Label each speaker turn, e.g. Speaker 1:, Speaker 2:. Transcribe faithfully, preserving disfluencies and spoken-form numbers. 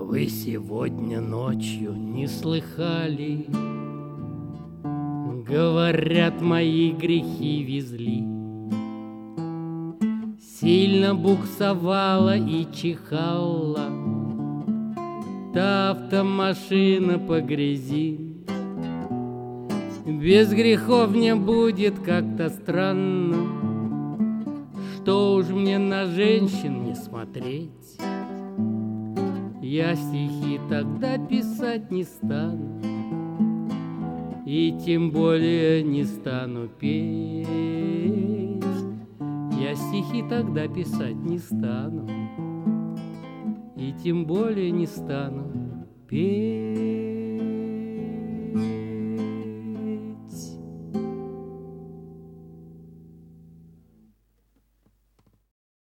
Speaker 1: Вы сегодня ночью не слыхали? Говорят, мои грехи везли. Сильно буксовала и чихала та автомашина по грязи. Без грехов мне будет как-то странно, что уж мне на женщин не смотреть. Я стихи тогда писать не стану, и тем более не стану петь. Я стихи тогда писать не стану, и тем более не стану петь.